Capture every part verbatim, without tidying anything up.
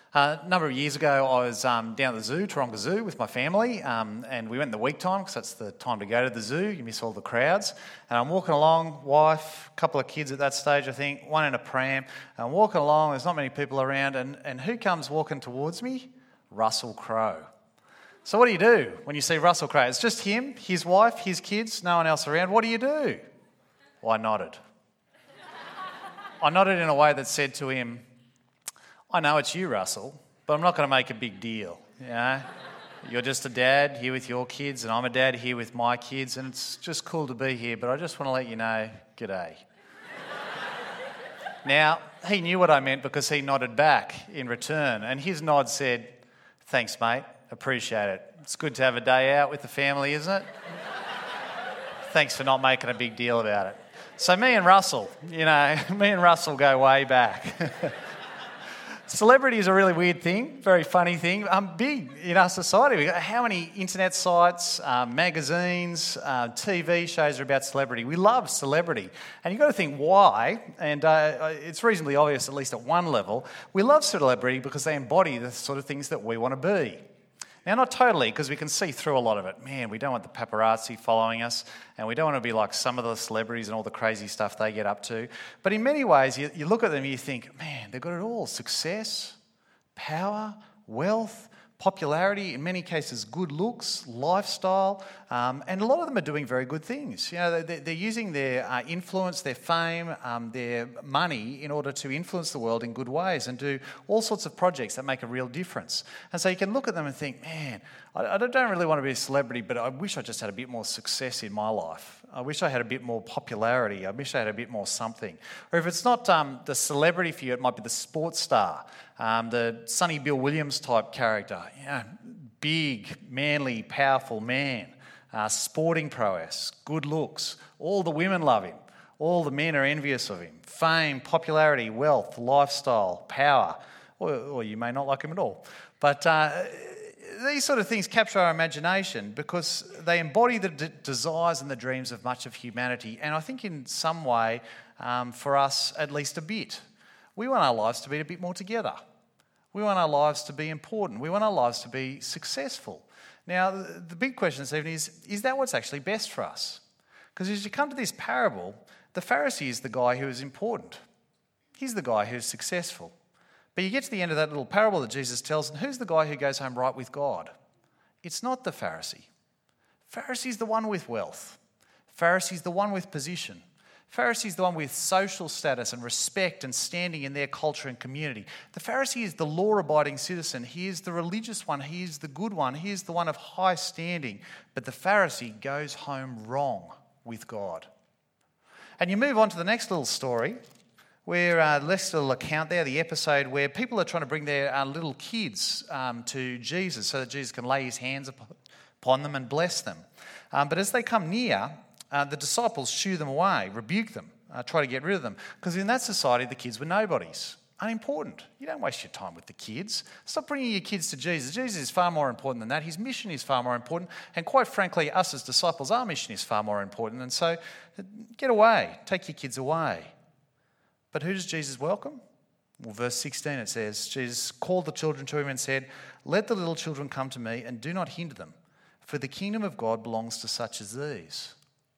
Uh, a number of years ago, I was um, down at the zoo, Taronga Zoo, with my family, um, and we went in the week time because that's the time to go to the zoo. You miss all the crowds. And I'm walking along, wife, a couple of kids at that stage, I think, one in a pram. And I'm walking along, there's not many people around, and, and who comes walking towards me? Russell Crowe. So what do you do when you see Russell Crowe? It's just him, his wife, his kids, no one else around. What do you do? Well, I nodded. I nodded in a way that said to him, I know it's you, Russell, but I'm not going to make a big deal, you know. You're just a dad here with your kids, and I'm a dad here with my kids, and it's just cool to be here, but I just want to let you know, g'day. Now, he knew what I meant because he nodded back in return, and his nod said, thanks, mate, appreciate it. It's good to have a day out with the family, isn't it? Thanks for not making a big deal about it. So me and Russell, you know, me and Russell go way back. Celebrity is a really weird thing, very funny thing. Um, big in our society. We've got how many internet sites, uh, magazines, uh, T V shows are about celebrity. We love celebrity. And you've got to think why, and uh, it's reasonably obvious, at least at one level. We love celebrity because they embody the sort of things that we want to be. Now, not totally, because we can see through a lot of it. Man, we don't want the paparazzi following us, and we don't want to be like some of the celebrities and all the crazy stuff they get up to. But in many ways, you, you look at them and you think, man, they've got it all. Success, power, wealth, popularity, in many cases good looks, lifestyle, um, and a lot of them are doing very good things. You know, they're, they're using their uh, influence, their fame, um, their money in order to influence the world in good ways and do all sorts of projects that make a real difference. And so you can look at them and think, man, I, I don't really want to be a celebrity, but I wish I just had a bit more success in my life. I wish I had a bit more popularity. I wish I had a bit more something. Or if it's not um, the celebrity for you, it might be the sports star, um, the Sonny Bill Williams type character. You know, big, manly, powerful man, uh, sporting prowess, good looks. All the women love him. All the men are envious of him. Fame, popularity, wealth, lifestyle, power. Or, or you may not like him at all. But uh, these sort of things capture our imagination because they embody the d- desires and the dreams of much of humanity. And I think in some way, um, for us, at least a bit, we want our lives to be a bit more together. We want our lives to be important. We want our lives to be successful. Now, the, the big question this evening is, is that what's actually best for us? Because as you come to this parable, the Pharisee is the guy who is important. He's the guy who's successful. But you get to the end of that little parable that Jesus tells, and who's the guy who goes home right with God? It's not the Pharisee. Pharisee's the one with wealth. Pharisee's the one with position. Pharisee's the one with social status and respect and standing in their culture and community. The Pharisee is the law-abiding citizen. He is the religious one. He is the good one. He is the one of high standing. But the Pharisee goes home wrong with God. And you move on to the next little story, where uh, next little account there, the episode where people are trying to bring their uh, little kids um, to Jesus so that Jesus can lay his hands upon them and bless them. Um, but as they come near, uh, the disciples shoo them away, rebuke them, uh, try to get rid of them. Because in that society, the kids were nobodies, unimportant. You don't waste your time with the kids. Stop bringing your kids to Jesus. Jesus is far more important than that. His mission is far more important. And quite frankly, us as disciples, our mission is far more important. And so get away, take your kids away. But who does Jesus welcome? Well, verse sixteen it says, Jesus called the children to him and said, let the little children come to me and do not hinder them, for the kingdom of God belongs to such as these.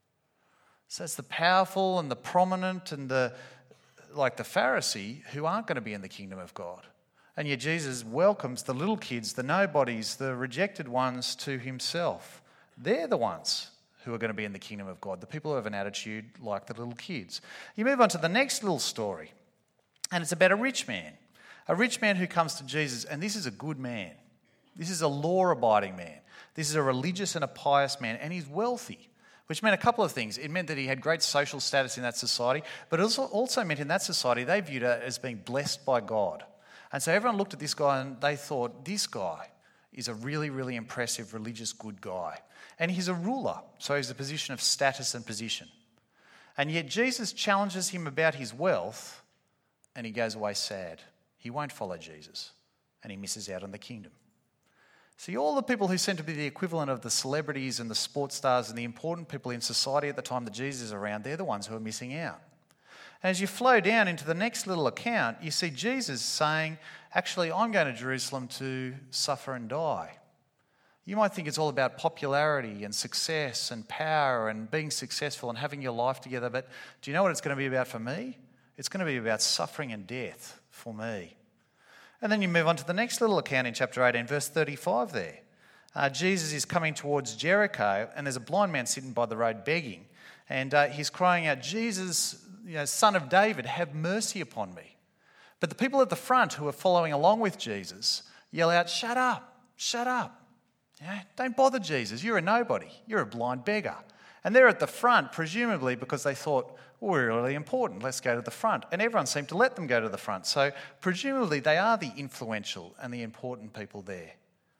So it's the powerful and the prominent and the, like the Pharisee, who aren't going to be in the kingdom of God. And yet Jesus welcomes the little kids, the nobodies, the rejected ones to himself. They're the ones who are going to be in the kingdom of God, the people who have an attitude like the little kids. You move on to the next little story, and it's about a rich man. A rich man who comes to Jesus, and this is a good man. This is a law-abiding man. This is a religious and a pious man, and he's wealthy, which meant a couple of things. It meant that he had great social status in that society, but it also, also meant in that society they viewed it as being blessed by God. And so everyone looked at this guy and they thought, this guy is a really, really impressive, religious, good guy. And he's a ruler, so he's a position of status and position. And yet Jesus challenges him about his wealth, and he goes away sad. He won't follow Jesus, and he misses out on the kingdom. See, all the people who seem to be the equivalent of the celebrities and the sports stars and the important people in society at the time that Jesus is around, they're the ones who are missing out. And as you flow down into the next little account, you see Jesus saying, actually, I'm going to Jerusalem to suffer and die. You might think it's all about popularity and success and power and being successful and having your life together, but do you know what it's going to be about for me? It's going to be about suffering and death for me. And then you move on to the next little account in chapter eighteen, verse thirty-five there. Uh, Jesus is coming towards Jericho, and there's a blind man sitting by the road begging, and uh, he's crying out, Jesus, you know, Son of David, have mercy upon me. But the people at the front who are following along with Jesus yell out, shut up, shut up. Yeah, don't bother Jesus, you're a nobody, you're a blind beggar. And they're at the front, presumably because they thought, well, we're really important, let's go to the front. And everyone seemed to let them go to the front. So presumably they are the influential and the important people there.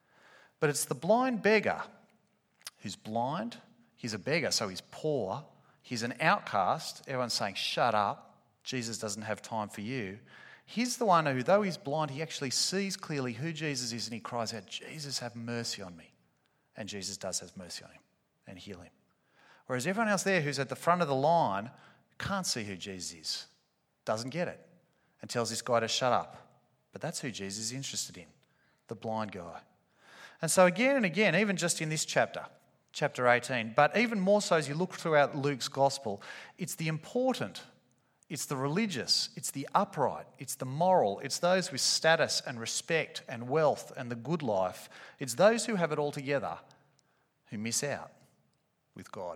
But it's the blind beggar who's blind, he's a beggar, so he's poor, he's an outcast. Everyone's saying, shut up, Jesus doesn't have time for you. He's the one who, though he's blind, he actually sees clearly who Jesus is and he cries out, Jesus, have mercy on me. And Jesus does have mercy on him and heal him. Whereas everyone else there who's at the front of the line can't see who Jesus is, doesn't get it, and tells this guy to shut up. But that's who Jesus is interested in, the blind guy. And so again and again, even just in this chapter, chapter eighteen, but even more so as you look throughout Luke's gospel, it's the important, it's the religious, it's the upright, it's the moral, it's those with status and respect and wealth and the good life. It's those who have it all together who miss out with God,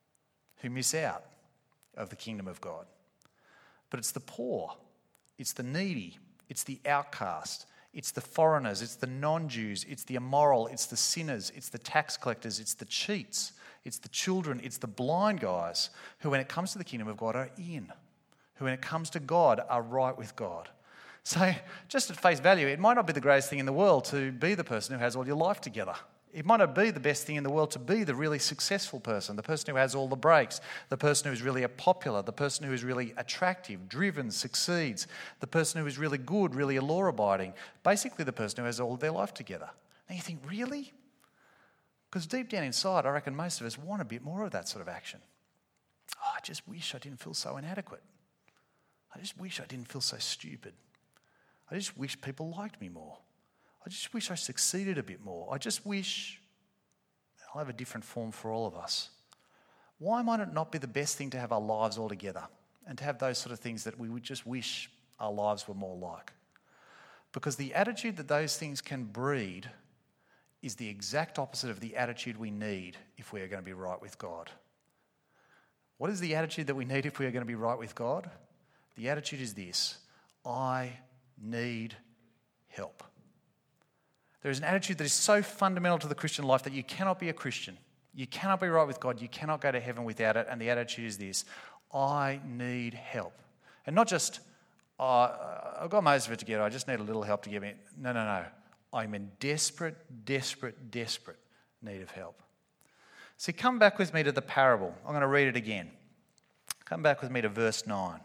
who miss out of the kingdom of God. But it's the poor, it's the needy, it's the outcast, it's the foreigners, it's the non-Jews, it's the immoral, it's the sinners, it's the tax collectors, it's the cheats, it's the children, it's the blind guys who when it comes to the kingdom of God are in, who when it comes to God are right with God. So just at face value, it might not be the greatest thing in the world to be the person who has all your life together. It might not be the best thing in the world to be the really successful person, the person who has all the breaks, the person who is really popular, the person who is really attractive, driven, succeeds, the person who is really good, really law-abiding, basically the person who has all of their life together. And you think, really? Because deep down inside, I reckon most of us want a bit more of that sort of action. Oh, I just wish I didn't feel so inadequate. I just wish I didn't feel so stupid. I just wish people liked me more. I just wish I succeeded a bit more. I just wish, I'll have a different form for all of us. Why might it not be the best thing to have our lives all together and to have those sort of things that we would just wish our lives were more like? Because the attitude that those things can breed is the exact opposite of the attitude we need if we are going to be right with God. What is the attitude that we need if we are going to be right with God? The attitude is this: I need help. There is an attitude that is so fundamental to the Christian life that you cannot be a Christian. You cannot be right with God. You cannot go to heaven without it. And the attitude is this: I need help. And not just, oh, I've got most of it together, I just need a little help to get me. No, no, no. I'm in desperate, desperate, desperate need of help. See, come back with me to the parable. I'm going to read it again. Come back with me to verse nine.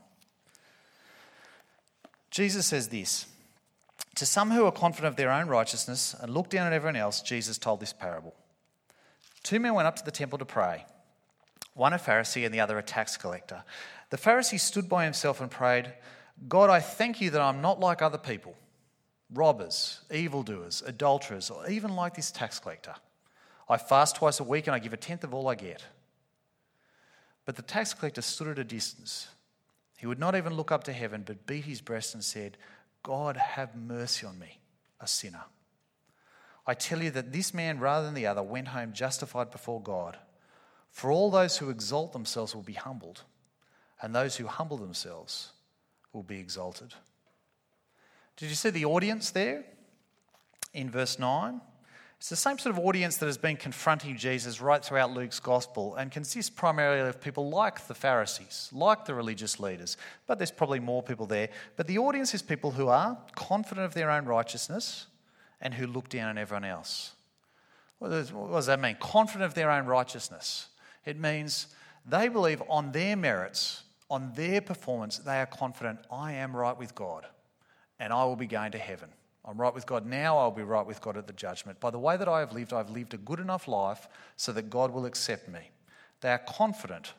Jesus says this: to some who are confident of their own righteousness and look down at everyone else, Jesus told this parable. Two men went up to the temple to pray, one a Pharisee and the other a tax collector. The Pharisee stood by himself and prayed, God, I thank you that I'm not like other people, robbers, evildoers, adulterers, or even like this tax collector. I fast twice a week and I give a tenth of all I get. But the tax collector stood at a distance. He would not even look up to heaven, but beat his breast and said, God, have mercy on me, a sinner. I tell you that this man, rather than the other, went home justified before God. For all those who exalt themselves will be humbled, and those who humble themselves will be exalted. Did you see the audience there in verse nine? It's the same sort of audience that has been confronting Jesus right throughout Luke's gospel and consists primarily of people like the Pharisees, like the religious leaders, but there's probably more people there. But the audience is people who are confident of their own righteousness and who look down on everyone else. What does, what does that mean? Confident of their own righteousness. It means they believe on their merits, on their performance, they are confident, I am right with God and I will be going to heaven. I'm right with God now, I'll be right with God at the judgment. By the way that I have lived, I've lived a good enough life so that God will accept me. They are confident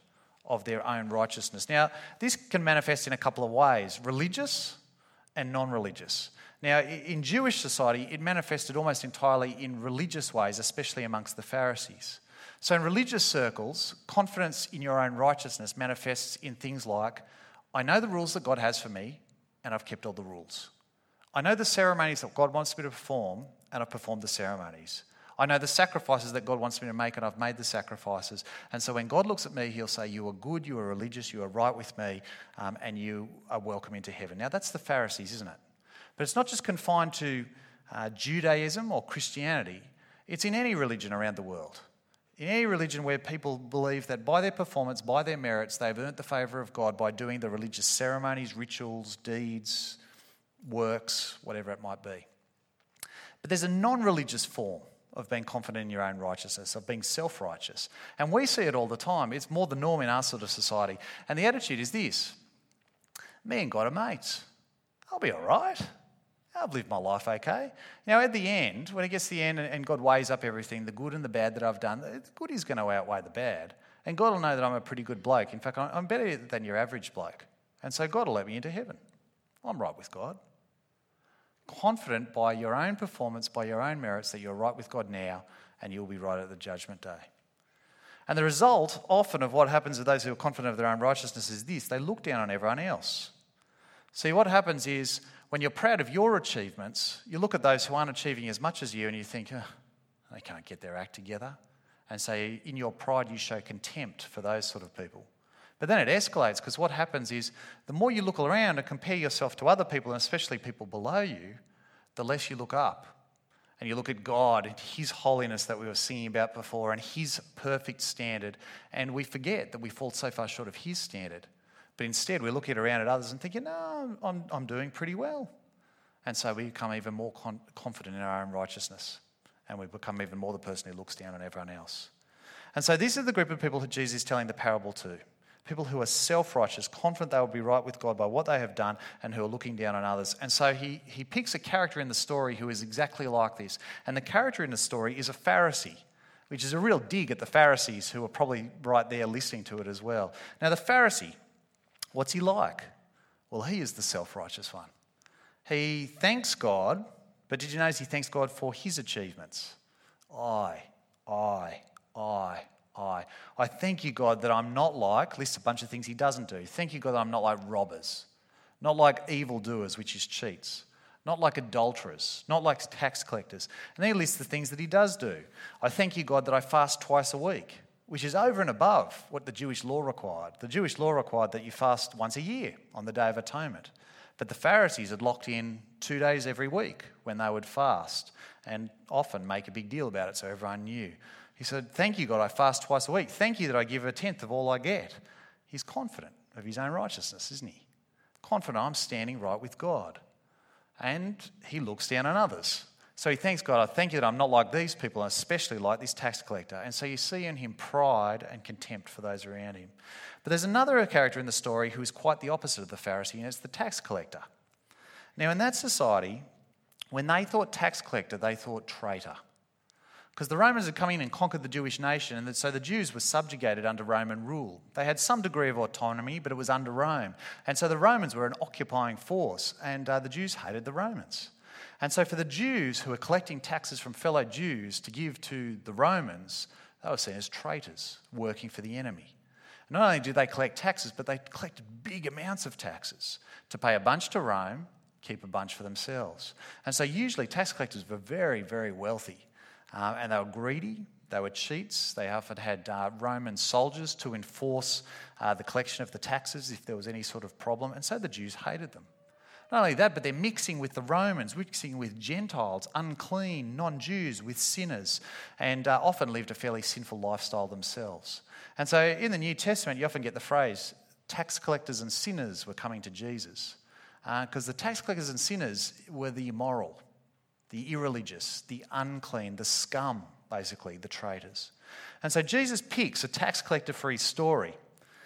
of their own righteousness. Now, this can manifest in a couple of ways, religious and non-religious. Now, in Jewish society, it manifested almost entirely in religious ways, especially amongst the Pharisees. So in religious circles, confidence in your own righteousness manifests in things like, I know the rules that God has for me, and I've kept all the rules. I know the ceremonies that God wants me to perform, and I've performed the ceremonies. I know the sacrifices that God wants me to make, and I've made the sacrifices. And so when God looks at me, he'll say, you are good, you are religious, you are right with me, um, and you are welcome into heaven. Now, that's the Pharisees, isn't it? But it's not just confined to uh, Judaism or Christianity. It's in any religion around the world. In any religion where people believe that by their performance, by their merits, they've earned the favour of God by doing the religious ceremonies, rituals, deeds, works, whatever it might be. But there's a non-religious form of being confident in your own righteousness, of being self-righteous. And we see it all the time. It's more the norm in our sort of society. And the attitude is this: me and God are mates. I'll be all right. I've lived my life okay. Now, at the end, when it gets to the end and God weighs up everything, the good and the bad that I've done, the good is going to outweigh the bad. And God will know that I'm a pretty good bloke. In fact, I'm better than your average bloke. And so God will let me into heaven. I'm right with God. Confident by your own performance, by your own merits, that you're right with God now and you'll be right at the judgment day. And the result, often, of what happens to those who are confident of their own righteousness is this: they look down on everyone else. See, what happens is, when you're proud of your achievements, you look at those who aren't achieving as much as you and you think, oh, they can't get their act together. And so in your pride, you show contempt for those sort of people. But then it escalates, because what happens is, the more you look around and compare yourself to other people, and especially people below you, the less you look up. And you look at God and his holiness that we were singing about before, and his perfect standard, and we forget that we fall so far short of his standard. But instead, we're looking around at others and thinking, no, I'm, I'm doing pretty well. And so we become even more con- confident in our own righteousness. And we become even more the person who looks down on everyone else. And so this is the group of people who Jesus is telling the parable to. People who are self-righteous, confident they will be right with God by what they have done, and who are looking down on others. And so he, he picks a character in the story who is exactly like this. And the character in the story is a Pharisee, which is a real dig at the Pharisees, who are probably right there listening to it as well. Now, the Pharisee, what's he like? Well, he is the self-righteous one. He thanks God, but did you notice he thanks God for his achievements? I, I, I, I. I thank you, God, that I'm not like, lists a bunch of things he doesn't do. Thank you, God, that I'm not like robbers, not like evildoers, which is cheats, not like adulterers, not like tax collectors. And then he lists the things that he does do. I thank you, God, that I fast twice a week, which is over and above what the Jewish law required. The Jewish law required that you fast once a year on the Day of Atonement. But the Pharisees had locked in two days every week when they would fast, and often make a big deal about it so everyone knew. He said, thank you, God, I fast twice a week. Thank you that I give a tenth of all I get. He's confident of his own righteousness, isn't he? Confident I'm standing right with God. And he looks down on others. So he thanks God, I thank you that I'm not like these people, and especially like this tax collector. And so you see in him pride and contempt for those around him. But there's another character in the story who is quite the opposite of the Pharisee, and it's the tax collector. Now, in that society, when they thought tax collector, they thought traitor. Because the Romans had come in and conquered the Jewish nation, and so the Jews were subjugated under Roman rule. They had some degree of autonomy, but it was under Rome. And so the Romans were an occupying force, and uh, the Jews hated the Romans. And so for the Jews who were collecting taxes from fellow Jews to give to the Romans, they were seen as traitors working for the enemy. And not only did they collect taxes, but they collected big amounts of taxes to pay a bunch to Rome, keep a bunch for themselves. And so usually tax collectors were very, very wealthy. Uh, and they were greedy, they were cheats. They often had uh, Roman soldiers to enforce uh, the collection of the taxes if there was any sort of problem. And so the Jews hated them. Not only that, but they're mixing with the Romans, mixing with Gentiles, unclean, non-Jews, with sinners, and uh, often lived a fairly sinful lifestyle themselves. And so in the New Testament, you often get the phrase, tax collectors and sinners were coming to Jesus. Because uh, the tax collectors and sinners were the immoral, the irreligious, the unclean, the scum, basically, the traitors. And so Jesus picks a tax collector for his story.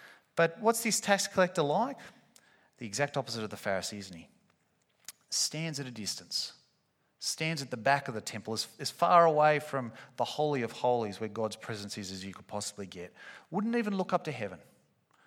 But what's this tax collector like? The exact opposite of the Pharisee, isn't he? Stands at a distance, stands at the back of the temple, as, as far away from the Holy of Holies where God's presence is as you could possibly get. Wouldn't even look up to heaven.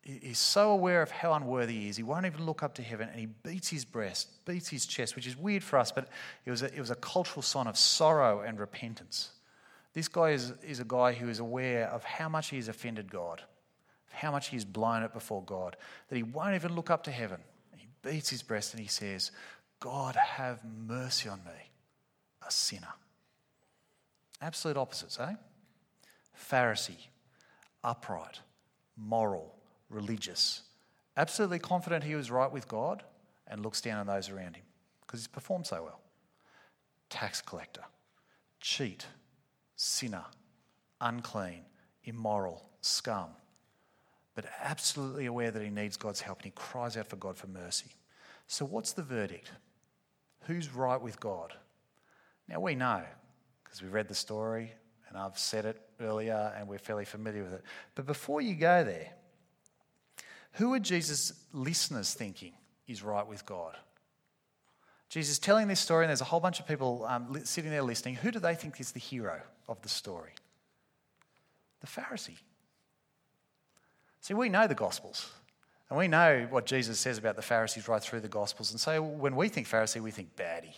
He's so aware of how unworthy he is. He won't even look up to heaven, and he beats his breast, beats his chest, which is weird for us, but it was a, it was a cultural sign of sorrow and repentance. This guy is, is a guy who is aware of how much he has offended God, of how much he's blown it before God, that he won't even look up to heaven. He beats his breast and he says, God, have mercy on me, a sinner. Absolute opposites, eh? Pharisee, upright, moral, religious, absolutely confident he was right with God, and looks down on those around him because he's performed so well. Tax collector, cheat, sinner, unclean, immoral, scum, but absolutely aware that he needs God's help, and he cries out for God for mercy. So what's the verdict? Who's right with God? Now we know, because we read the story, and I've said it earlier, and we're fairly familiar with it. But before you go there, who are Jesus' listeners thinking is right with God? Jesus is telling this story, and there's a whole bunch of people um, sitting there listening. Who do they think is the hero of the story? The Pharisee. See, we know the Gospels, and we know what Jesus says about the Pharisees right through the Gospels. And so when we think Pharisee, we think baddie.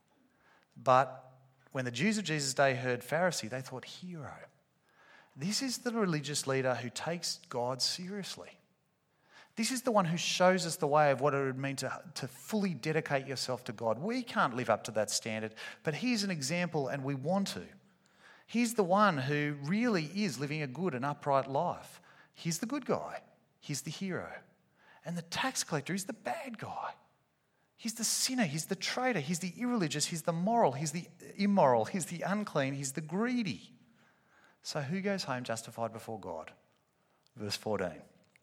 But when the Jews of Jesus' day heard Pharisee, they thought hero. This is the religious leader who takes God seriously. This is the one who shows us the way of what it would mean to, to fully dedicate yourself to God. We can't live up to that standard, but he's an example, and we want to. He's the one who really is living a good and upright life. He's the good guy. He's the hero. And the tax collector is the bad guy. He's the sinner. He's the traitor. He's the irreligious. He's the moral. He's the immoral. He's the unclean. He's the greedy. So who goes home justified before God? Verse fourteen.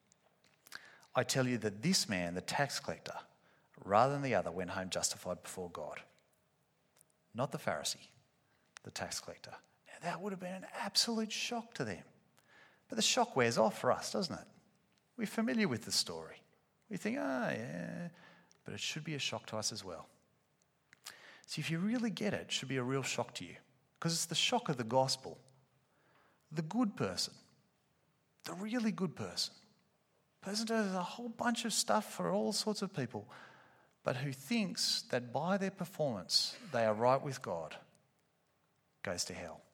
I tell you that this man, the tax collector, rather than the other, went home justified before God. Not the Pharisee, the tax collector. Now that would have been an absolute shock to them. But the shock wears off for us, doesn't it? We're familiar with the story. We think, oh yeah, but it should be a shock to us as well. See, if you really get it, it should be a real shock to you, because it's the shock of the gospel. The good person, the really good person, person who does a whole bunch of stuff for all sorts of people, but who thinks that by their performance they are right with God, goes to hell.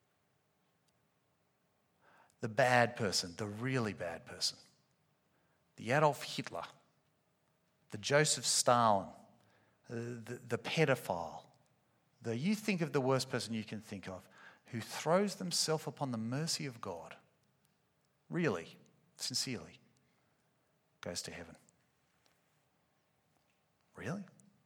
The bad person, the really bad person, the Adolf Hitler, the Joseph Stalin, the, the, the pedophile, the you think of the worst person you can think of, who throws themselves upon the mercy of God, really, sincerely, goes to heaven. Really?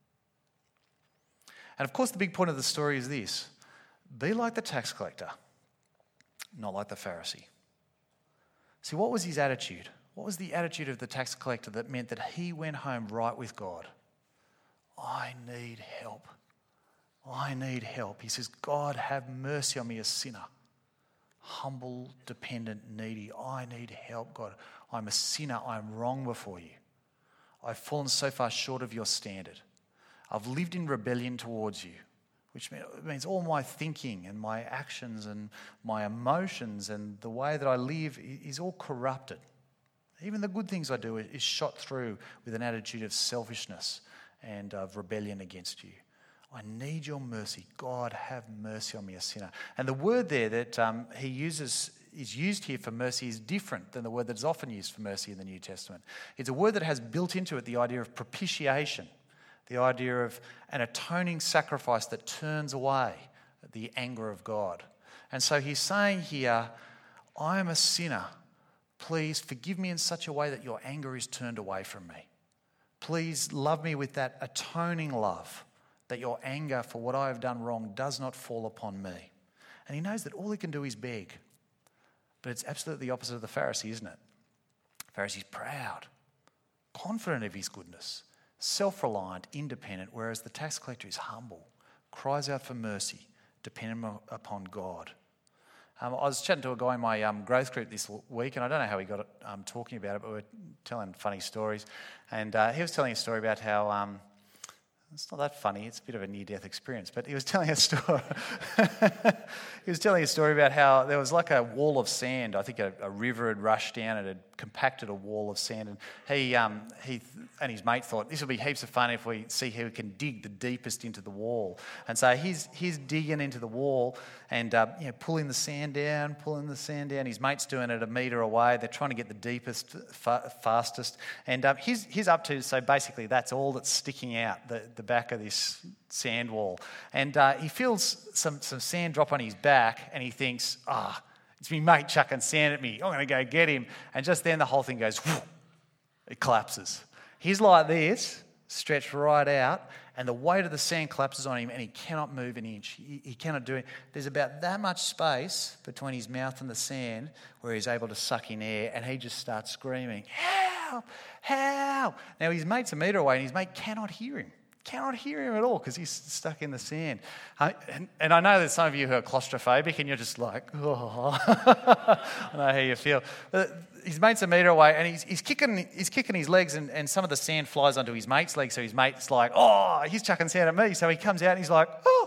And of course the big point of the story is this: be like the tax collector, not like the Pharisee. See, what was his attitude? What was the attitude of the tax collector that meant that he went home right with God? I need help. I need help. He says, God, have mercy on me, a sinner. Humble, dependent, needy. I need help, God. I'm a sinner. I'm wrong before you. I've fallen so far short of your standard. I've lived in rebellion towards you, which means all my thinking and my actions and my emotions and the way that I live is all corrupted. Even the good things I do is shot through with an attitude of selfishness and of rebellion against you. I need your mercy. God, have mercy on me, a sinner. And the word there that um, he uses is used here for mercy is different than the word that is often used for mercy in the New Testament. It's a word that has built into it the idea of propitiation, the idea of an atoning sacrifice that turns away the anger of God. And so he's saying here, I am a sinner. Please forgive me in such a way that your anger is turned away from me. Please love me with that atoning love, that your anger for what I have done wrong does not fall upon me. And he knows that all he can do is beg. But it's absolutely the opposite of the Pharisee, isn't it? The Pharisee's proud, confident of his goodness, self-reliant, independent, whereas the tax collector is humble, cries out for mercy, dependent upon God. Um, I was chatting to a guy in my um, growth group this week, and I don't know how he got it, um, talking about it, but we were telling funny stories. And uh, he was telling a story about how... Um, It's not that funny. It's a bit of a near-death experience. But he was telling a story. He was telling a story about how there was like a wall of sand. I think a, a river had rushed down and had compacted a wall of sand. And he, um, he and his mate thought, this will be heaps of fun if we see how we can dig the deepest into the wall. And so he's he's digging into the wall and uh, you know, pulling the sand down, pulling the sand down. His mate's doing it a metre away. They're trying to get the deepest, fa- fastest. And uh, he's, he's up to, so basically that's all that's sticking out, the, the back of this sand wall. And uh, he feels some, some sand drop on his back and he thinks, ah, oh, it's me mate chucking sand at me. I'm going to go get him. And just then the whole thing goes, whoosh, it collapses. He's like this, stretched right out, and the weight of the sand collapses on him and he cannot move an inch. He, he cannot do it. There's about that much space between his mouth and the sand where he's able to suck in air, and he just starts screaming, help, help. Now his mate's a metre away and his mate cannot hear him. Cannot hear him at all because he's stuck in the sand. Uh, and, and I know there's some of you who are claustrophobic and you're just like, oh, I know how you feel. But his mate's a metre away and he's, he's, kicking, he's kicking his legs and, and some of the sand flies onto his mate's legs. So his mate's like, oh, he's chucking sand at me. So he comes out and he's like,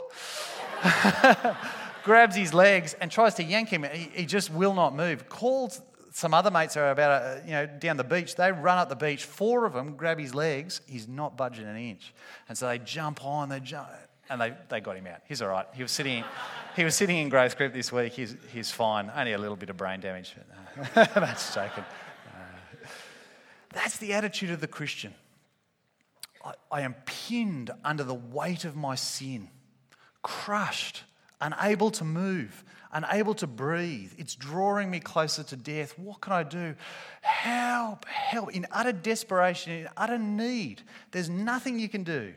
oh. Grabs his legs and tries to yank him. He, he just will not move. Calls some other mates are about, a, you know, down the beach. They run up the beach. Four of them grab his legs. He's not budging an inch. And so they jump on, they jump, and they, they got him out. He's all right. He was sitting, he was sitting in growth group this week. He's, he's fine. Only a little bit of brain damage. But, uh, that's joking. Uh, that's the attitude of the Christian. I, I am pinned under the weight of my sin, crushed, unable to move, unable to breathe. It's drawing me closer to death. What can I do? Help, help. In utter desperation, in utter need, there's nothing you can do.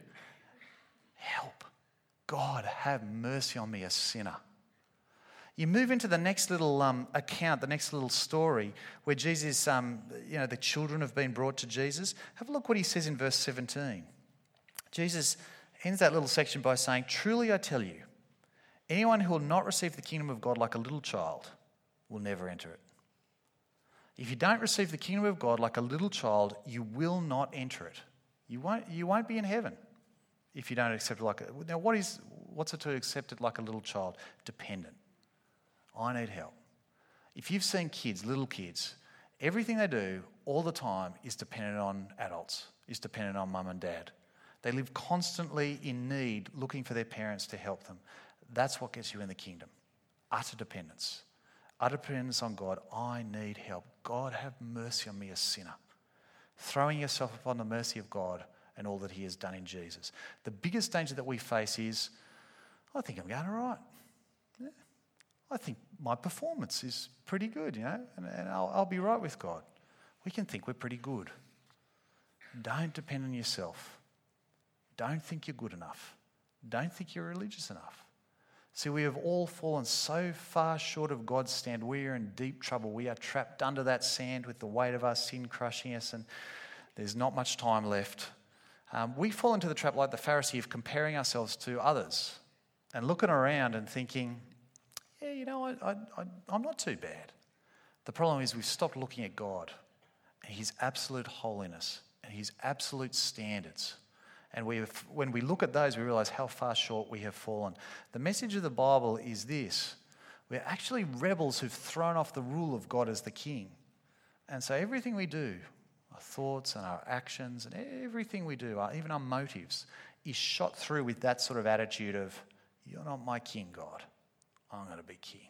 Help. God, have mercy on me, a sinner. You move into the next little um, account, the next little story where Jesus, um, you know, the children have been brought to Jesus. Have a look what he says in verse seventeen. Jesus ends that little section by saying, truly I tell you, anyone who will not receive the kingdom of God like a little child will never enter it. If you don't receive the kingdom of God like a little child, you will not enter it. You won't, you won't be in heaven if you don't accept it like a... Now, what is, what's it to accept it like a little child? Dependent. I need help. If you've seen kids, little kids, everything they do all the time is dependent on adults, is dependent on mum and dad. They live constantly in need, looking for their parents to help them. That's what gets you in the kingdom. Utter dependence. Utter dependence on God. I need help. God, have mercy on me, a sinner. Throwing yourself upon the mercy of God and all that he has done in Jesus. The biggest danger that we face is, I think I'm going all right. Yeah. I think my performance is pretty good, you know, and, and I'll, I'll be right with God. We can think we're pretty good. Don't depend on yourself. Don't think you're good enough. Don't think you're religious enough. See, we have all fallen so far short of God's stand. We are in deep trouble. We are trapped under that sand with the weight of our sin crushing us, and there's not much time left. Um, we fall into the trap like the Pharisee of comparing ourselves to others and looking around and thinking, yeah, you know, I, I, I, I'm not too bad. The problem is we've stopped looking at God and his absolute holiness and his absolute standards. And we have, when we look at those, we realise how far short we have fallen. The message of the Bible is this. We're actually rebels who've thrown off the rule of God as the king. And so everything we do, our thoughts and our actions and everything we do, our, even our motives, is shot through with that sort of attitude of, you're not my king, God. I'm going to be king.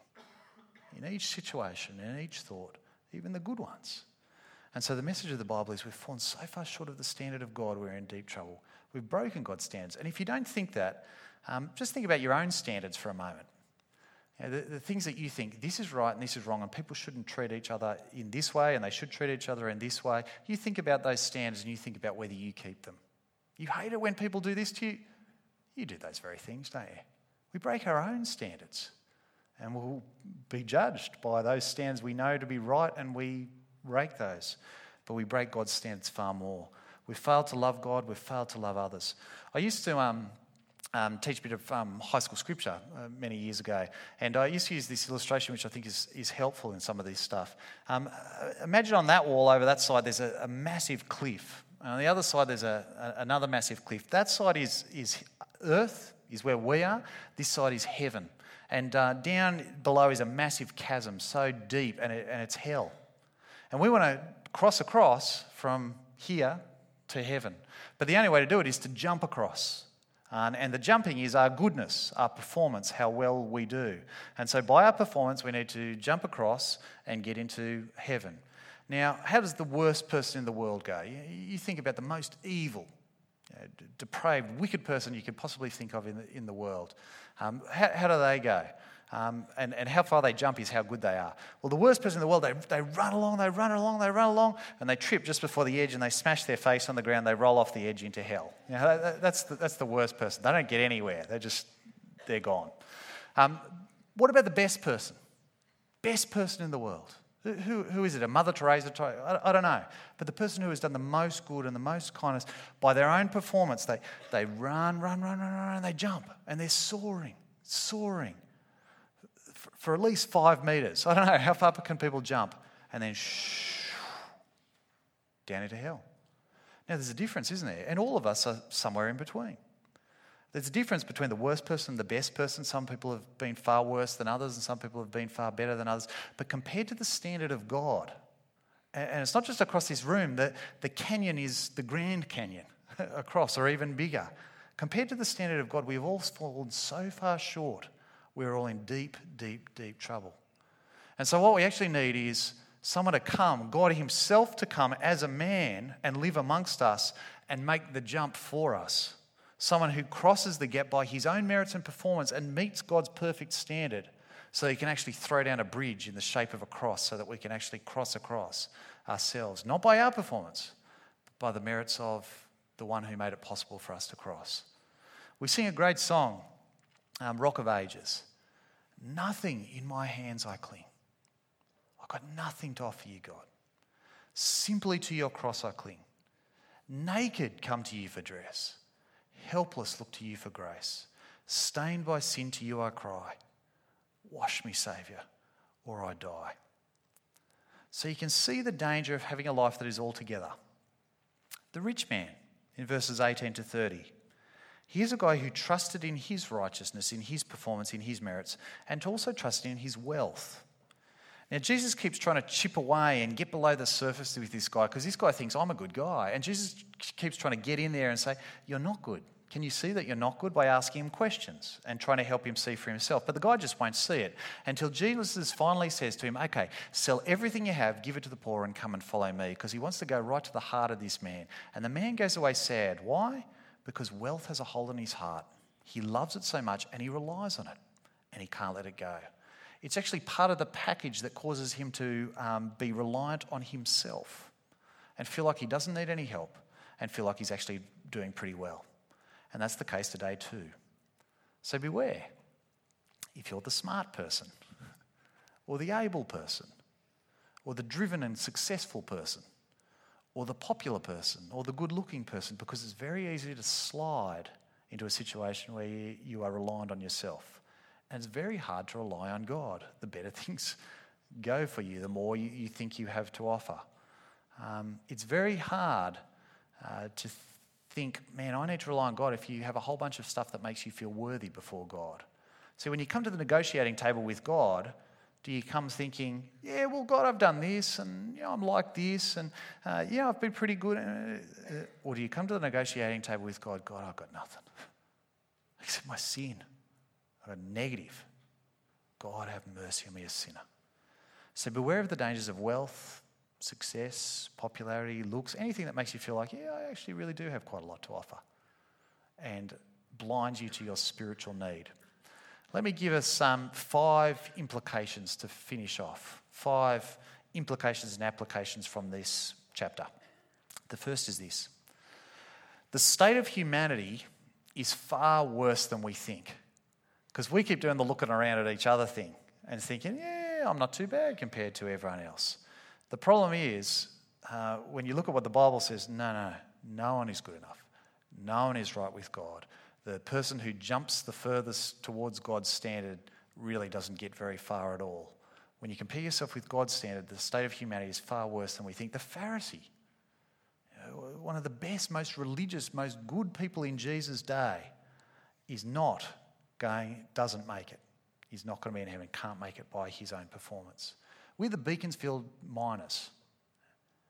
In each situation, in each thought, even the good ones. And so the message of the Bible is we've fallen so far short of the standard of God, we're in deep trouble. We've broken God's standards. And if you don't think that, um, just think about your own standards for a moment. You know, the, the things that you think, this is right and this is wrong, and people shouldn't treat each other in this way and they should treat each other in this way. You think about those standards and you think about whether you keep them. You hate it when people do this to you. You do those very things, don't you? We break our own standards and we'll be judged by those standards we know to be right, and we break those. But we break God's standards far more. We've failed to love God. We've failed to love others. I used to um, um, teach a bit of um, high school scripture uh, many years ago, and I used to use this illustration, which I think is, is helpful in some of this stuff. Um, imagine on that wall over that side, there's a, a massive cliff. And on the other side, there's a, a, another massive cliff. That side is, is earth, is where we are. This side is heaven. And uh, down below is a massive chasm, so deep, and, it, and it's hell. And we want to cross across from here to heaven. But the only way to do it is to jump across. Uh, and the jumping is our goodness, our performance, how well we do. And so by our performance, we need to jump across and get into heaven. Now, how does the worst person in the world go? You, you think about the most evil, you know, depraved, wicked person you could possibly think of in the, in the world. Um, how, how do they go? Um, and, and how far they jump is how good they are. Well, the worst person in the world, they, they run along, they run along, they run along, and they trip just before the edge and they smash their face on the ground, they roll off the edge into hell. You know, that, that's, the, that's the worst person. They don't get anywhere. They're just, they're gone. Um, what about the best person? Best person in the world? Who, who, who is it? A Mother Teresa? I, I don't know. But the person who has done the most good and the most kindness, by their own performance, they, they run, run, run, run, run, and they jump, and they're soaring, soaring. For at least five metres. I don't know, how far can people jump? And then shh, down into hell. Now there's a difference, isn't there? And all of us are somewhere in between. There's a difference between the worst person and the best person. Some people have been far worse than others and some people have been far better than others. But compared to the standard of God, and it's not just across this room, the, the canyon is the Grand Canyon across, or even bigger. Compared to the standard of God, we've all fallen so far short. We're all in deep, deep, deep trouble. And so what we actually need is someone to come, God himself to come as a man and live amongst us and make the jump for us. Someone who crosses the gap by his own merits and performance and meets God's perfect standard so he can actually throw down a bridge in the shape of a cross so that we can actually cross across ourselves. Not by our performance, but by the merits of the one who made it possible for us to cross. We sing a great song, um, Rock of Ages. Nothing in my hands I cling. I've got nothing to offer you, God. Simply to your cross I cling. Naked come to you for dress. Helpless look to you for grace. Stained by sin to you I cry. Wash me, Saviour, or I die. So you can see the danger of having a life that is all together. The rich man in verses eighteen to thirty. Here's a guy who trusted in his righteousness, in his performance, in his merits, and also trusted in his wealth. Now, Jesus keeps trying to chip away and get below the surface with this guy because this guy thinks, I'm a good guy. And Jesus keeps trying to get in there and say, you're not good. Can you see that you're not good? By asking him questions and trying to help him see for himself. But the guy just won't see it until Jesus finally says to him, okay, sell everything you have, give it to the poor and come and follow me, because he wants to go right to the heart of this man. And the man goes away sad. Why? Because wealth has a hold on his heart. He loves it so much and he relies on it and he can't let it go. It's actually part of the package that causes him to um, be reliant on himself and feel like he doesn't need any help and feel like he's actually doing pretty well. And that's the case today too. So beware. If you're the smart person or the able person or the driven and successful person or the popular person, or the good-looking person, because it's very easy to slide into a situation where you, you are reliant on yourself. And it's very hard to rely on God. The better things go for you, the more you, you think you have to offer. Um, it's very hard uh, to think, man, I need to rely on God if you have a whole bunch of stuff that makes you feel worthy before God. So when you come to the negotiating table with God, do you come thinking, yeah, well, God, I've done this, and you know, I'm like this, and uh, yeah, I've been pretty good. Uh, or do you come to the negotiating table with God, God, I've got nothing except my sin. I've got negative. God, have mercy on me, a sinner. So beware of the dangers of wealth, success, popularity, looks, anything that makes you feel like, yeah, I actually really do have quite a lot to offer, and blinds you to your spiritual need. Let me give us um, five implications to finish off. Five implications and applications from this chapter. The first is this. The state of humanity is far worse than we think. Because we keep doing the looking around at each other thing and thinking, yeah, I'm not too bad compared to everyone else. The problem is, uh, when you look at what the Bible says, no, no, no one is good enough. No one is right with God. The person who jumps the furthest towards God's standard really doesn't get very far at all. When you compare yourself with God's standard, the state of humanity is far worse than we think. The Pharisee, you know, one of the best, most religious, most good people in Jesus' day, is not going, doesn't make it. He's not going to be in heaven, can't make it by his own performance. We're the Beaconsfield miners.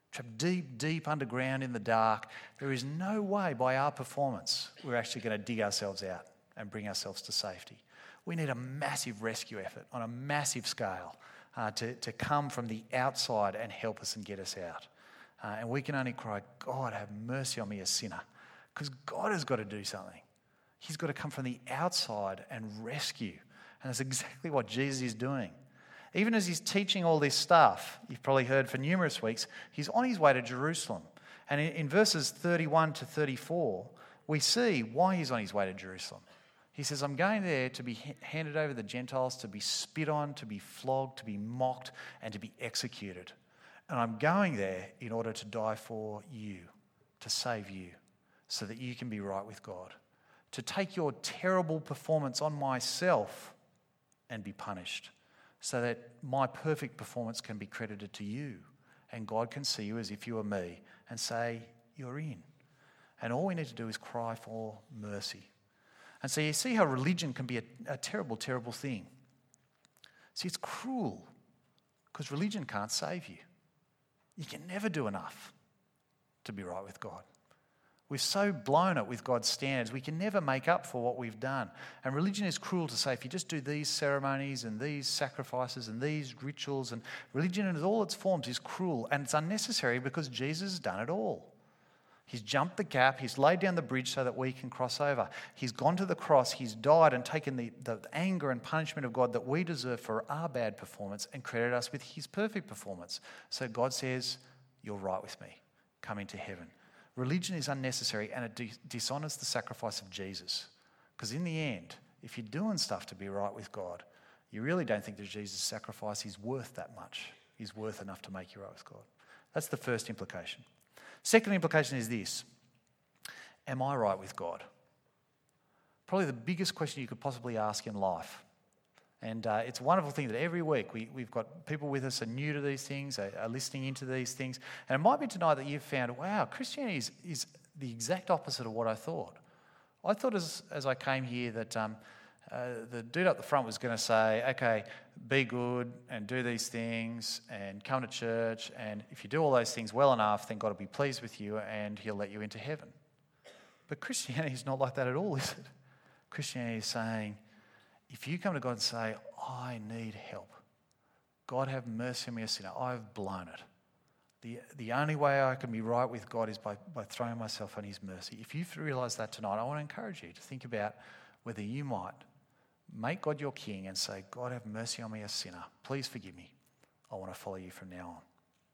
trapped deep, deep underground in the dark. There is no way by our performance we're actually going to dig ourselves out and bring ourselves to safety. We need a massive rescue effort on a massive scale uh, to, to come from the outside and help us and get us out. Uh, and we can only cry, God, have mercy on me, a sinner. Because God has got to do something. He's got to come from the outside and rescue. And that's exactly what Jesus is doing. Even as he's teaching all this stuff, you've probably heard for numerous weeks, he's on his way to Jerusalem. And in, in verses thirty-one to thirty-four, we see why he's on his way to Jerusalem. He says, I'm going there to be handed over to the Gentiles, to be spit on, to be flogged, to be mocked, and to be executed. And I'm going there in order to die for you, to save you, so that you can be right with God. To take your terrible performance on myself and be punished, so that my perfect performance can be credited to you, and God can see you as if you were me and say, you're in. And all we need to do is cry for mercy. And so you see how religion can be a, a terrible, terrible thing. See, it's cruel because religion can't save you. You can never do enough to be right with God. We've so blown it with God's standards, we can never make up for what we've done. And religion is cruel to say, if you just do these ceremonies and these sacrifices and these rituals, and religion in all its forms is cruel and it's unnecessary because Jesus has done it all. He's jumped the gap, he's laid down the bridge so that we can cross over. He's gone to the cross, he's died and taken the, the anger and punishment of God that we deserve for our bad performance and credited us with his perfect performance. So God says, you're right with me, come into heaven. Religion is unnecessary and it dis- dishonours the sacrifice of Jesus. Because in the end, if you're doing stuff to be right with God, you really don't think that Jesus' sacrifice is worth that much. He's worth enough to make you right with God. That's the first implication. Second implication is this. Am I right with God? Probably the biggest question you could possibly ask in life. And uh, it's a wonderful thing that every week we, we've got people with us who are new to these things, are, are listening into these things. And it might be tonight that you've found, wow, Christianity is, is the exact opposite of what I thought. I thought as, as I came here that um, uh, the dude up the front was going to say, okay, be good and do these things and come to church. And if you do all those things well enough, then God will be pleased with you and he'll let you into heaven. But Christianity is not like that at all, is it? Christianity is saying, if you come to God and say, I need help, God have mercy on me, a sinner, I've blown it. The, the only way I can be right with God is by, by throwing myself on his mercy. If you've realised that tonight, I want to encourage you to think about whether you might make God your king and say, God have mercy on me, a sinner. Please forgive me. I want to follow you from now on.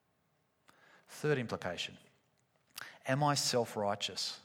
Third implication. Am I self-righteous?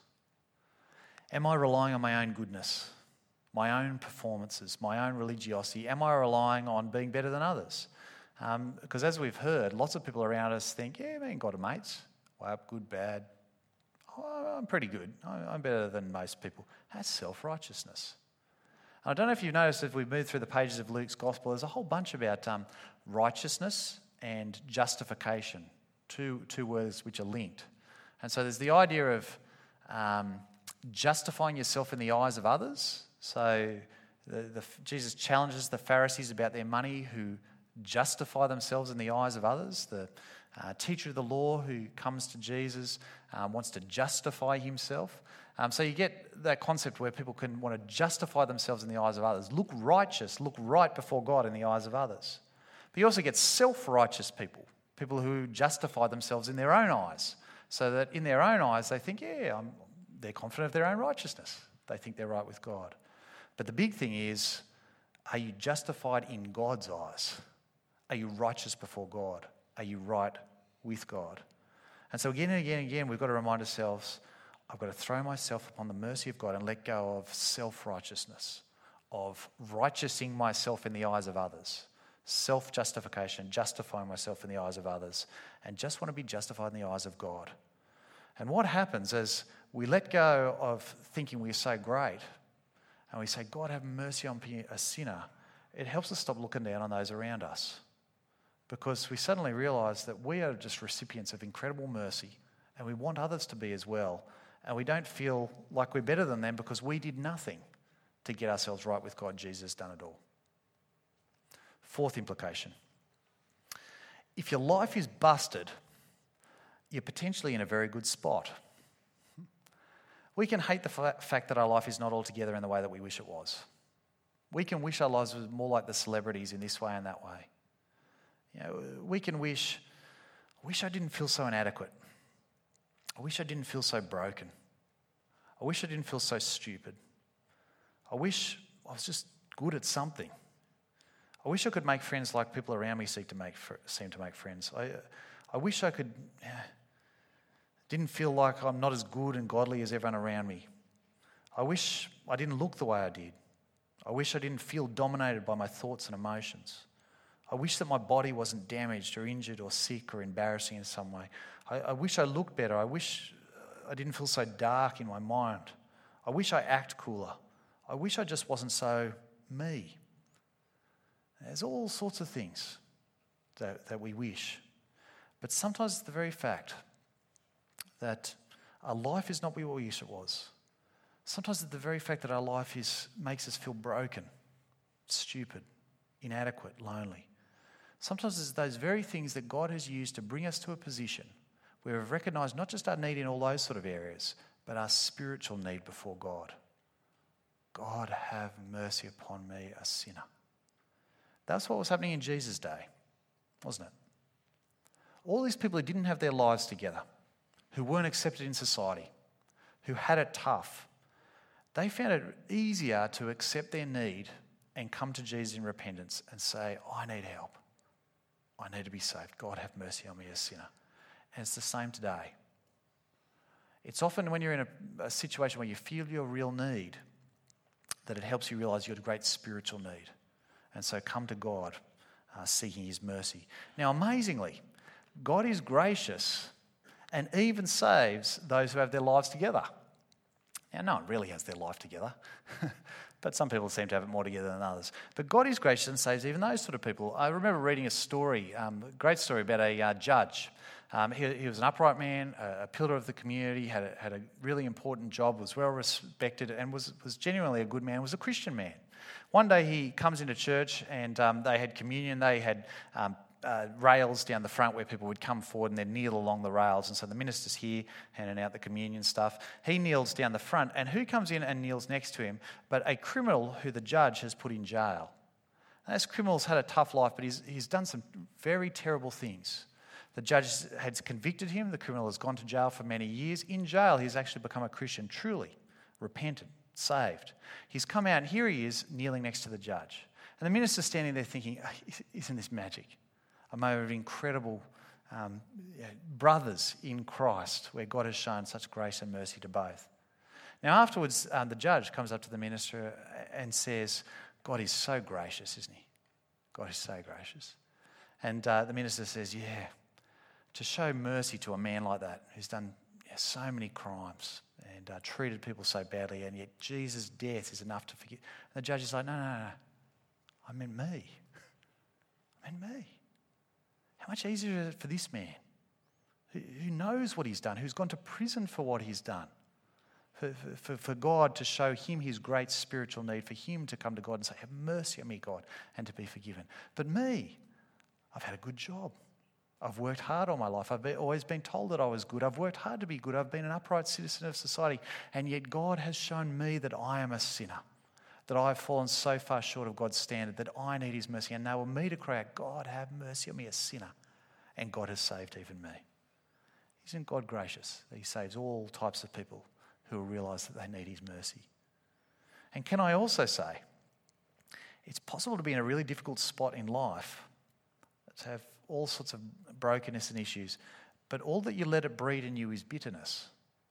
Am I relying on my own goodness? My own performances, my own religiosity? Am I relying on being better than others? Um, because as we've heard, lots of people around us think, yeah, me and God are mates. Well, good, bad. Oh, I'm pretty good. I'm better than most people. That's self-righteousness. I don't know if you've noticed as we've moved through the pages of Luke's Gospel, there's a whole bunch about um, righteousness and justification, two, two words which are linked. And so there's the idea of um, justifying yourself in the eyes of others. So the, the, Jesus challenges the Pharisees about their money who justify themselves in the eyes of others. The uh, teacher of the law who comes to Jesus um, wants to justify himself. Um, so you get that concept where people can want to justify themselves in the eyes of others, look righteous, look right before God in the eyes of others. But you also get self-righteous people, people who justify themselves in their own eyes, so that in their own eyes they think, yeah, I'm, they're confident of their own righteousness. They think they're right with God. But the big thing is, are you justified in God's eyes? Are you righteous before God? Are you right with God? And so again and again and again, we've got to remind ourselves, I've got to throw myself upon the mercy of God and let go of self-righteousness, of righteousing myself in the eyes of others, self-justification, justifying myself in the eyes of others, and just want to be justified in the eyes of God. And what happens as we let go of thinking we're so great and we say, God, have mercy on a sinner, it helps us stop looking down on those around us, because we suddenly realise that we are just recipients of incredible mercy and we want others to be as well. And we don't feel like we're better than them because we did nothing to get ourselves right with God. Jesus has done it all. Fourth implication. If your life is busted, you're potentially in a very good spot. We can hate the fa- fact that our life is not altogether in the way that we wish it was. We can wish our lives were more like the celebrities in this way and that way. You know, we can wish, I wish I didn't feel so inadequate. I wish I didn't feel so broken. I wish I didn't feel so stupid. I wish I was just good at something. I wish I could make friends like people around me seem to make seem to make friends. I, I wish I could, yeah, didn't feel like I'm not as good and godly as everyone around me. I wish I didn't look the way I did. I wish I didn't feel dominated by my thoughts and emotions. I wish that my body wasn't damaged or injured or sick or embarrassing in some way. I, I wish I looked better. I wish I didn't feel so dark in my mind. I wish I acted cooler. I wish I just wasn't so me. There's all sorts of things that, that we wish. But sometimes it's the very fact that our life is not what we wish it was. Sometimes it's the very fact that our life is makes us feel broken, stupid, inadequate, lonely. Sometimes it's those very things that God has used to bring us to a position where we've recognised not just our need in all those sort of areas, but our spiritual need before God. God, have mercy upon me, a sinner. That's what was happening in Jesus' day, wasn't it? All these people who didn't have their lives together, who weren't accepted in society, who had it tough, they found it easier to accept their need and come to Jesus in repentance and say, I need help. I need to be saved. God, have mercy on me, a sinner. And it's the same today. It's often when you're in a, a situation where you feel your real need that it helps you realise your great spiritual need. And so come to God uh, seeking his mercy. Now, amazingly, God is gracious and even saves those who have their lives together. Now, no one really has their life together, but some people seem to have it more together than others. But God is gracious and saves even those sort of people. I remember reading a story, um, a great story about a uh, judge. Um, he, he was an upright man, a, a pillar of the community, had a, had a really important job, was well respected, and was, was genuinely a good man, was a Christian man. One day he comes into church and um, they had communion. They had um, uh, rails down the front where people would come forward and they'd kneel along the rails. And so the minister's here handing out the communion stuff. He kneels down the front, and who comes in and kneels next to him but a criminal who the judge has put in jail. And this criminal's had a tough life, but he's, he's done some very terrible things. The judge has convicted him. The criminal has gone to jail for many years. In jail, he's actually become a Christian, truly repentant, saved. He's come out, and here he is kneeling next to the judge. And the minister's standing there thinking, isn't this magic? A moment of incredible um, yeah, brothers in Christ, where God has shown such grace and mercy to both. Now afterwards, um, the judge comes up to the minister and says, God is so gracious, isn't he? God is so gracious. And uh, the minister says, yeah, to show mercy to a man like that who's done yeah, so many crimes and uh, treated people so badly, and yet Jesus' death is enough to forgive. And the judge is like, no, no, no, no. I meant me. I meant me. How much easier is it for this man who, who knows what he's done, who's gone to prison for what he's done, for, for, for God to show him his great spiritual need, for him to come to God and say, have mercy on me, God, and to be forgiven. But me, I've had a good job. I've worked hard all my life. I've been, always been told that I was good. I've worked hard to be good. I've been an upright citizen of society. And yet God has shown me that I am a sinner, that I have fallen so far short of God's standard, that I need his mercy. And now me to cry out, God, have mercy on me, a sinner. And God has saved even me. Isn't God gracious that he saves all types of people who will realise that they need his mercy? And can I also say, it's possible to be in a really difficult spot in life, to have all sorts of brokenness and issues, but all that you let it breed in you is bitterness,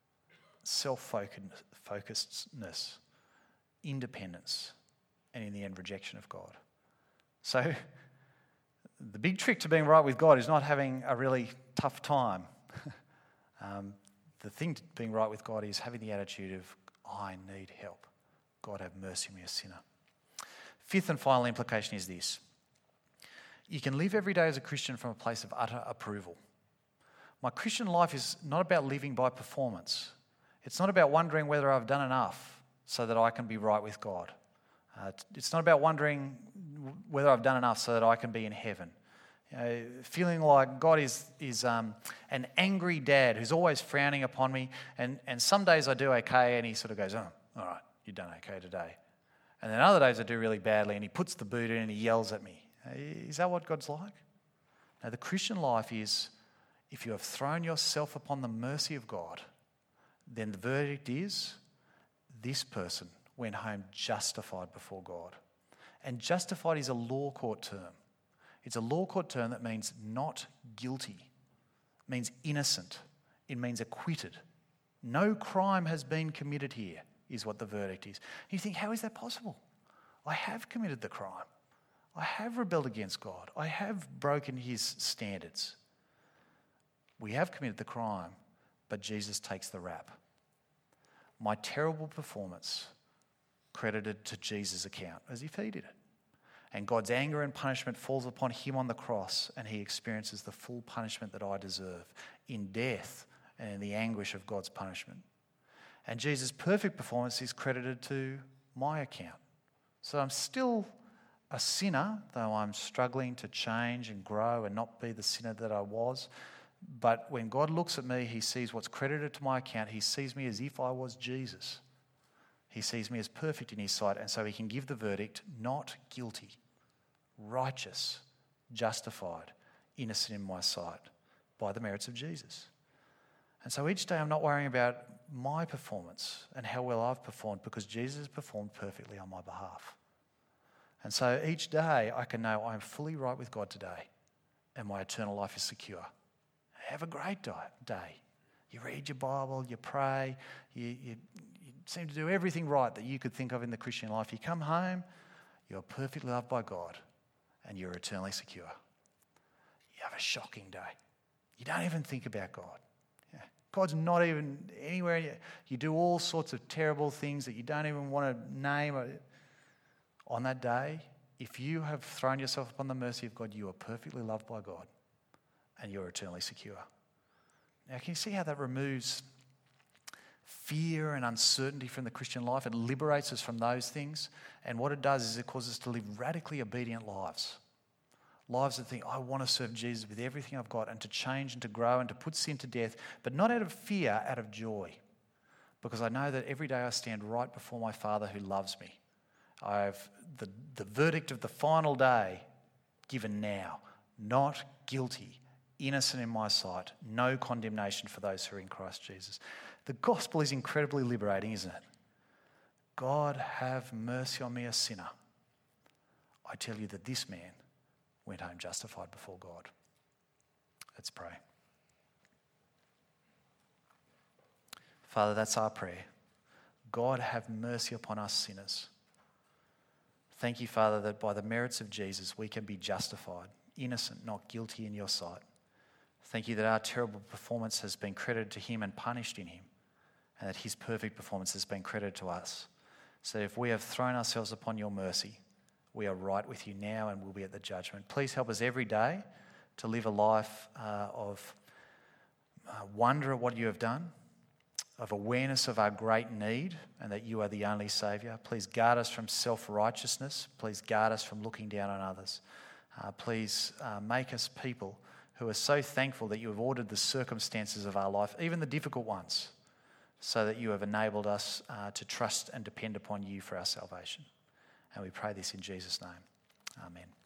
self-focusedness, independence, and in the end, rejection of God. So the big trick to being right with God is not having a really tough time. um, the thing to being right with God is having the attitude of, I need help. God, have mercy on me, a sinner. Fifth and final implication is this. You can live every day as a Christian from a place of utter approval. My Christian life is not about living by performance. It's not about wondering whether I've done enough so that I can be right with God. Uh, it's not about wondering whether I've done enough so that I can be in heaven. You know, feeling like God is, is um, an angry dad who's always frowning upon me. And, and some days I do okay and he sort of goes, oh, all right, you've done okay today. And then other days I do really badly and he puts the boot in and he yells at me. Is that what God's like? Now, the Christian life is, if you have thrown yourself upon the mercy of God, then the verdict is, this person went home justified before God. And justified is a law court term. It's a law court term that means not guilty. It means innocent. It means acquitted. No crime has been committed here, is what the verdict is. And you think, how is that possible? I have committed the crime. I have rebelled against God. I have broken his standards. We have committed the crime, but Jesus takes the rap. My terrible performance credited to Jesus' account as if he did it. And God's anger and punishment falls upon him on the cross, and he experiences the full punishment that I deserve in death and in the anguish of God's punishment. And Jesus' perfect performance is credited to my account. So I'm still a sinner, though I'm struggling to change and grow and not be the sinner that I was. But when God looks at me, he sees what's credited to my account. He sees me as if I was Jesus. He sees me as perfect in his sight, and so he can give the verdict, not guilty, righteous, justified, innocent in my sight, by the merits of Jesus. And so each day I'm not worrying about my performance and how well I've performed, because Jesus has performed perfectly on my behalf. And so each day I can know I'm fully right with God today and my eternal life is secure. Have a great day. You read your Bible, you pray, you, you, you seem to do everything right that you could think of in the Christian life. You come home, you're perfectly loved by God and you're eternally secure. You have a shocking day. You don't even think about God. Yeah. God's not even anywhere. You, you do all sorts of terrible things that you don't even want to name. On that day, if you have thrown yourself upon the mercy of God, you are perfectly loved by God and you're eternally secure. Now, can you see how that removes fear and uncertainty from the Christian life? It liberates us from those things. And what it does is it causes us to live radically obedient lives. Lives that think, I want to serve Jesus with everything I've got, and to change and to grow and to put sin to death, but not out of fear, out of joy. Because I know that every day I stand right before my Father who loves me. I have the, the verdict of the final day given now. Not guilty, innocent in my sight, no condemnation for those who are in Christ Jesus. The gospel is incredibly liberating, isn't it? God, have mercy on me, a sinner. I tell you that this man went home justified before God. Let's pray. Father, that's our prayer. God, have mercy upon us sinners. Thank you, Father, that by the merits of Jesus we can be justified, innocent, not guilty in your sight. Thank you that our terrible performance has been credited to him and punished in him, and that his perfect performance has been credited to us. So if we have thrown ourselves upon your mercy, we are right with you now and will be at the judgment. Please help us every day to live a life uh, of uh, wonder at what you have done, of awareness of our great need and that you are the only Saviour. Please guard us from self-righteousness. Please guard us from looking down on others. Uh, please uh, make us people who are so thankful that you have ordered the circumstances of our life, even the difficult ones, so that you have enabled us uh, to trust and depend upon you for our salvation. And we pray this in Jesus' name. Amen.